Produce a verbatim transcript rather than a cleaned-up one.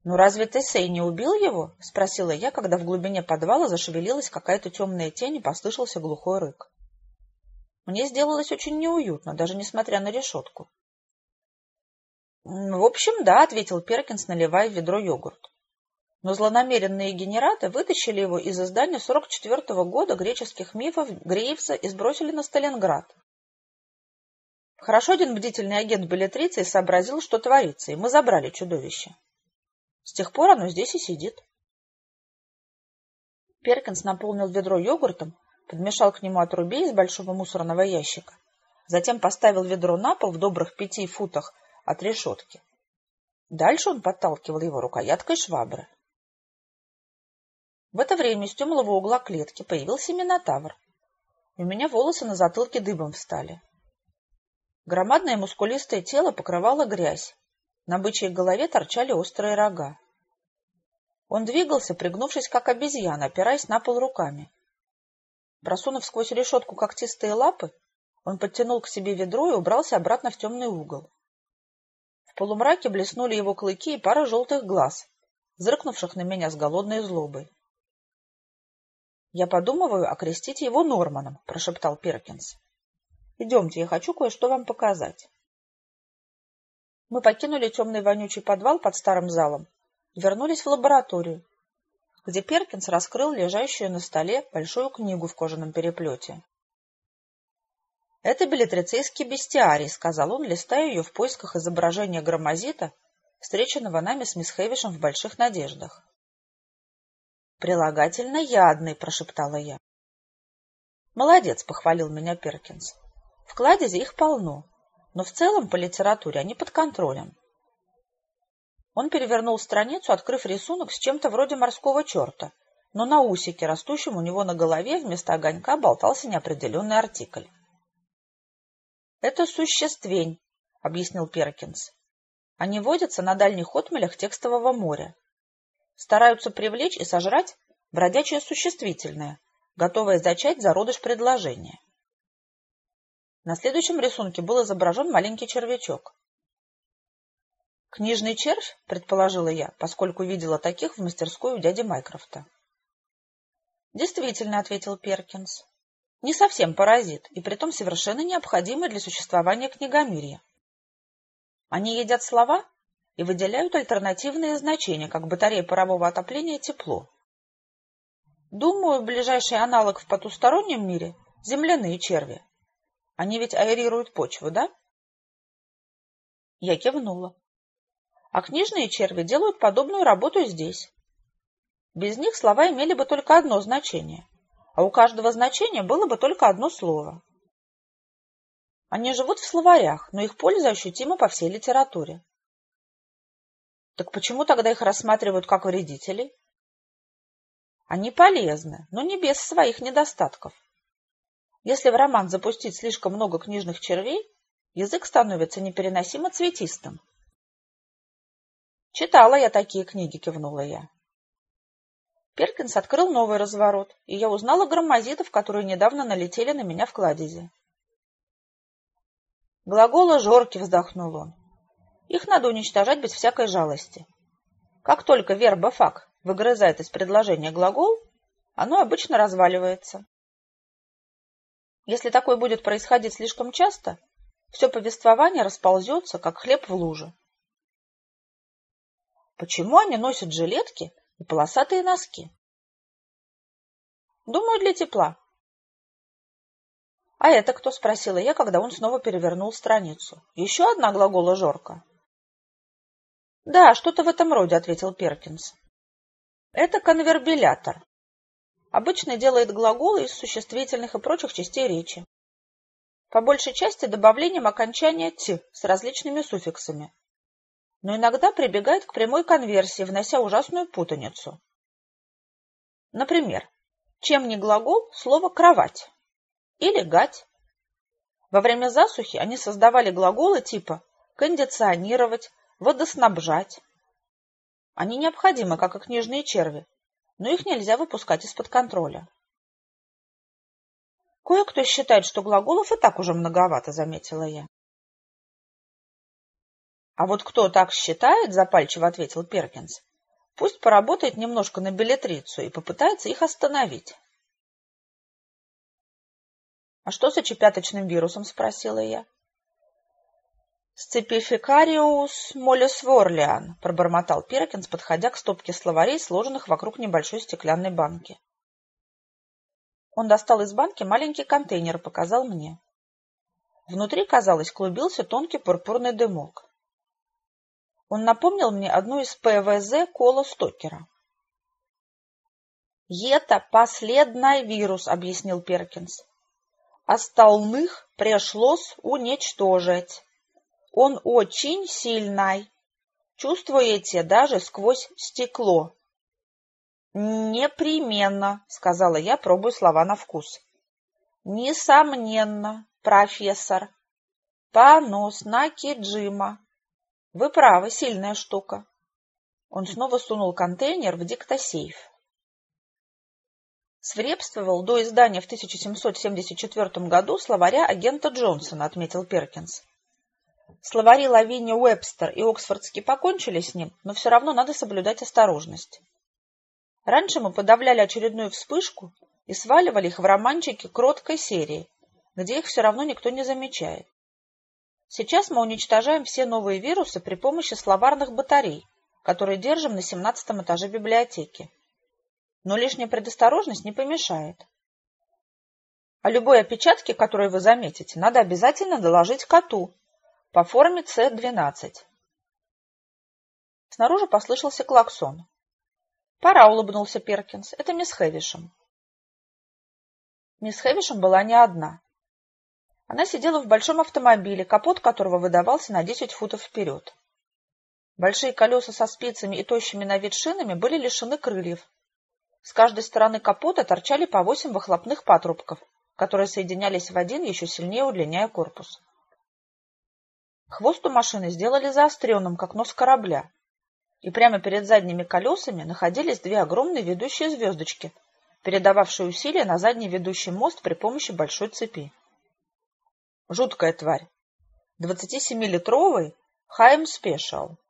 «Ну разве Тесей не убил его?» — спросила я, когда в глубине подвала зашевелилась какая-то темная тень и послышался глухой рык. Мне сделалось очень неуютно, даже несмотря на решетку. «В общем, да», — ответил Перкинс, наливая в ведро йогурт. Но злонамеренные генераты вытащили его из издания сорок четвёртого года греческих мифов Греевса и сбросили на Сталинград. Хорошо один бдительный агент Беллетрицы сообразил, что творится, и мы забрали чудовище. С тех пор оно здесь и сидит. Перкинс наполнил ведро йогуртом, подмешал к нему отрубей из большого мусорного ящика, затем поставил ведро на пол в добрых пяти футах от решетки. Дальше он подталкивал его рукояткой швабры. В это время из темного угла клетки появился Минотавр. У меня волосы на затылке дыбом встали. Громадное мускулистое тело покрывало грязь. На бычьей голове торчали острые рога. Он двигался, пригнувшись, как обезьяна, опираясь на пол руками. Просунув сквозь решетку когтистые лапы, он подтянул к себе ведро и убрался обратно в темный угол. В полумраке блеснули его клыки и пара желтых глаз, зыркнувших на меня с голодной злобой. — Я подумываю окрестить его Норманом, — прошептал Перкинс. — Идемте, я хочу кое-что вам показать. Мы покинули темный вонючий подвал под старым залом и вернулись в лабораторию, где Перкинс раскрыл лежащую на столе большую книгу в кожаном переплете. — Это беллетрицейский бестиарий, — сказал он, листая ее в поисках изображения громозита, встреченного нами с мисс Хэвишем в «Больших надеждах». «Прилагательно ядный», — прошептала я. «Молодец», — похвалил меня Перкинс. «В кладезе их полно, но в целом по литературе они под контролем». Он перевернул страницу, открыв рисунок с чем-то вроде морского черта, но на усике, растущем у него на голове, вместо огонька болтался неопределенный артикль. «Это существень», — объяснил Перкинс. «Они водятся на дальних отмелях текстового моря. Стараются привлечь и сожрать бродячее существительное, готовое зачать зародыш предложения». На следующем рисунке был изображен маленький червячок. «Книжный червь», — предположила я, поскольку видела таких в мастерской у дяди Майкрофта. «Действительно», — ответил Перкинс. «Не совсем паразит, и притом совершенно необходимый для существования книгомирья. Они едят слова и выделяют альтернативные значения, как батарея парового отопления, тепло. Думаю, ближайший аналог в потустороннем мире — земляные черви. Они ведь аэрируют почву, да?» Я кивнула. А книжные черви делают подобную работу здесь. Без них слова имели бы только одно значение, а у каждого значения было бы только одно слово. Они живут в словарях, но их польза ощутима по всей литературе. Так почему тогда их рассматривают как вредителей? Они полезны, но не без своих недостатков. Если в роман запустить слишком много книжных червей, язык становится непереносимо цветистым. «Читала я такие книги», — кивнула я. Перкинс открыл новый разворот, и я узнала громозитов, которые недавно налетели на меня в кладезе. «Глаголы жорки», — вздохнул он. «Их надо уничтожать без всякой жалости. Как только верба фак выгрызает из предложения глагол, оно обычно разваливается. Если такое будет происходить слишком часто, все повествование расползется, как хлеб в луже». «Почему они носят жилетки и полосатые носки?» «Думаю, для тепла». «А это кто?» — спросила я, когда он снова перевернул страницу. «Еще одна глаголожорка?» «Да, что-то в этом роде», — ответил Перкинс. «Это конвербилятор. Обычно делает глаголы из существительных и прочих частей речи. По большей части добавлением окончания «т» с различными суффиксами. Но иногда прибегает к прямой конверсии, внося ужасную путаницу. Например, чем не глагол слово «кровать» или «гать». Во время засухи они создавали глаголы типа «кондиционировать», «водоснабжать». Они необходимы, как и книжные черви, но их нельзя выпускать из-под контроля. «Кое-кто считает, что глаголов и так уже многовато», — заметила я. «А вот кто так считает, — запальчиво ответил Перкинс, Пусть поработает немножко на беллетрицу и попытается их остановить. — А что с очепяточным вирусом? — спросила я. — Сципификариус моллисворлиан, — пробормотал Перкинс, подходя к стопке словарей, сложенных вокруг небольшой стеклянной банки. Он достал из банки маленький контейнер и показал мне. Внутри, казалось, клубился тонкий пурпурный дымок. Он напомнил мне одну из ПВЗ Кола Стокера. «Это последний вирус», — объяснил Перкинс. «Остальных пришлось уничтожить. Он очень сильный. Чувствуете даже сквозь стекло». «Непременно», — сказала я, пробуя слова на вкус. «Несомненно, профессор. Понос на Киджима. Вы правы, сильная штука». Он снова сунул контейнер в диктосейф. Свирепствовал до издания в тысяча семьсот семьдесят четвёртом году словаря агента Джонсона, отметил Перкинс. Словари Лавини Уэбстер и Оксфордский покончили с ним, но все равно надо соблюдать осторожность. Раньше мы подавляли очередную вспышку и сваливали их в романчики кроткой серии, где их все равно никто не замечает. Сейчас мы уничтожаем все новые вирусы при помощи словарных батарей, которые держим на семнадцатом этаже библиотеки. Но лишняя предосторожность не помешает. О любой опечатке, которую вы заметите, надо обязательно доложить коту по форме С двенадцать. Снаружи послышался клаксон. «Пора», — улыбнулся Перкинс. «Это мисс Хэвишем». Мисс Хэвишем была не одна. Она сидела в большом автомобиле, капот которого выдавался на десять футов вперед. Большие колеса со спицами и тощими на вид шинами были лишены крыльев. С каждой стороны капота торчали по восемь выхлопных патрубков, которые соединялись в один, еще сильнее удлиняя корпус. Хвост у машины сделали заостренным, как нос корабля, и прямо перед задними колесами находились две огромные ведущие звездочки, передававшие усилия на задний ведущий мост при помощи большой цепи. Жуткая тварь. двадцатисемилитровый Хайм Спешиал.